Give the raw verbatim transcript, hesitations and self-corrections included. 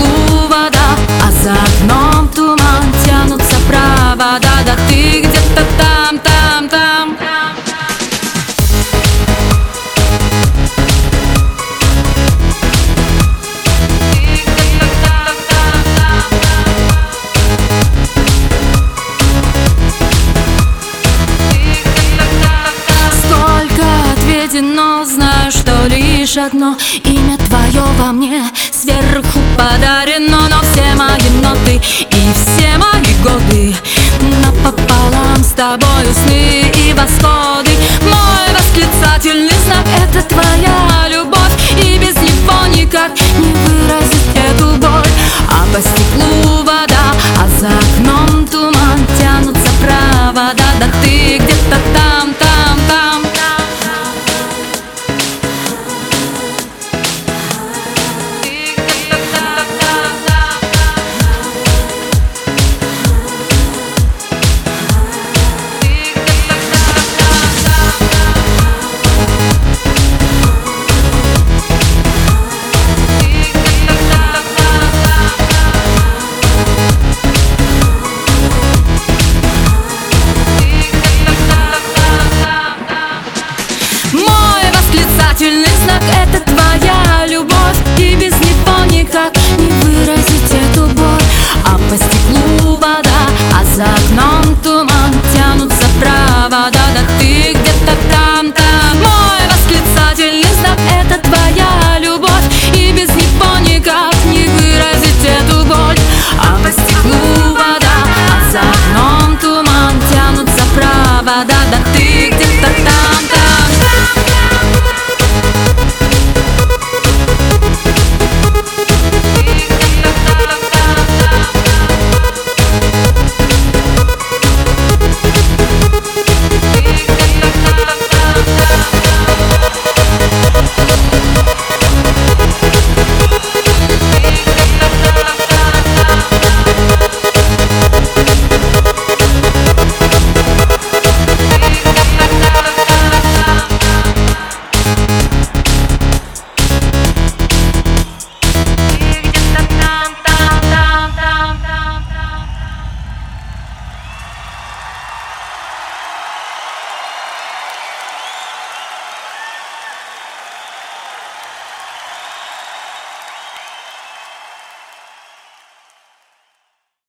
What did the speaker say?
углу вода, а за окном туман, тянутся провода. Да ты где-то там, там, там. Но знаю, что лишь одно имя твое во мне сверху подарено. Но все мои ноты и все мои годы напополам с тобою сны и восходы. Мой восклицательный знак — это твоя любовь, и без него никак не выразить